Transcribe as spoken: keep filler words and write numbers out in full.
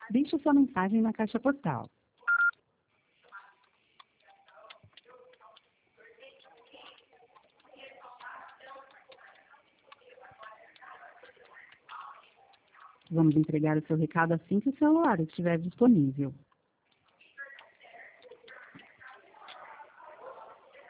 Deixe sua mensagem na caixa postal. Vamos entregar o seu recado assim que o celular estiver disponível.